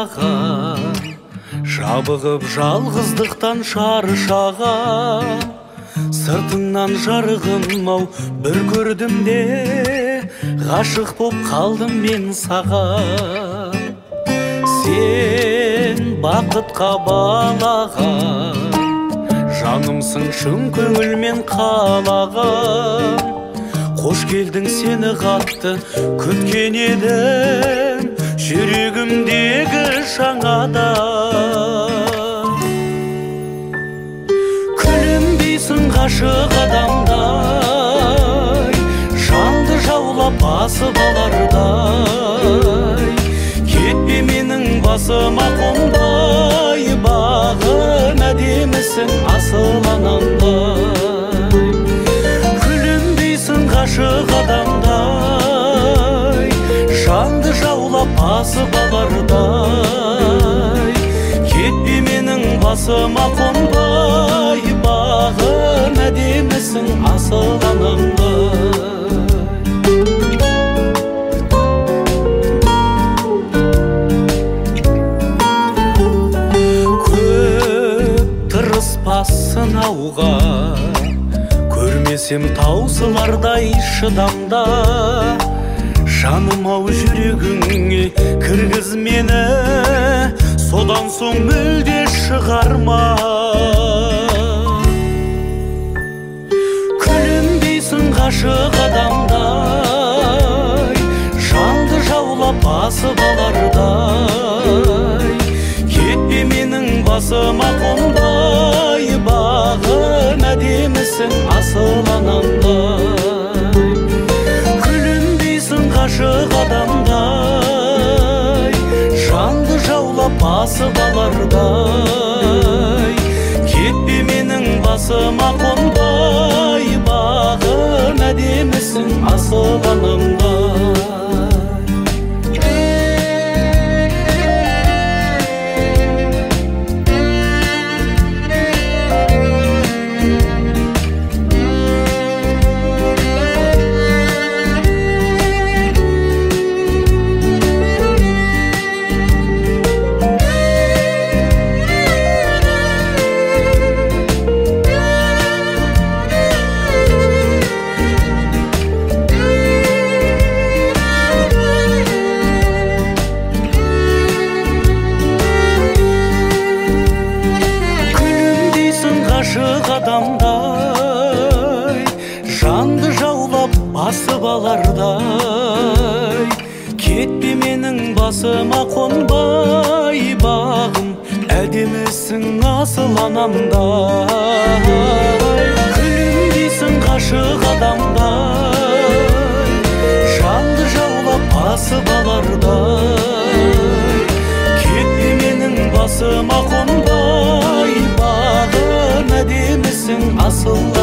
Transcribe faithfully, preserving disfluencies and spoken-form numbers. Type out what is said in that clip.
саған, жабығып жалғыздықтан шаршаған. Сыртыңнан жарығым-ау бір көрдім де, ғашық боп қалдым мен саған. Сен бақытқа балаған, жанымсың шын көңілмен қалаған. Қош келдің, сені қатты күткен едім, жүрегімдегі жаңадан. Күлімдейсің ғашық адамдай, жанды жаулап басып алардай. Кетпе менің басыма қонбай, бағым әдемісің асыл анамдай. Күлімдейсің ғашық адамдай, жанды жаулап басып алардай. Кетпе менің басыма қонбай, бағым әдемісің асыл анамдай. Сынауға көрмесем таусылардай шыдамда. Жаным-ау жүрегіңе кіргіз мені, содан соң мүлде шығарма. Күлімдейсің ғашық адамдай, жанды жаулап басып алардай. Кетпе менің басыма қонбай, бағым әдемісің асыл анамдай. Күлімдейсің ғашық адамдай, жанды жаулап басып алардай. Кетпе менің басыма қонбай, бағым әдемісің асыл анамдай. Ғашық адамдай, жанды жаулап басып алардай. Кетпе менің басыма қонбай, бағым әдемісің асыл анамдай. Күлімдейсің ғашық адамдай, жанды жаулап басып алардай. Кетпе менің басыма қонбай, бағым әдемісің асыл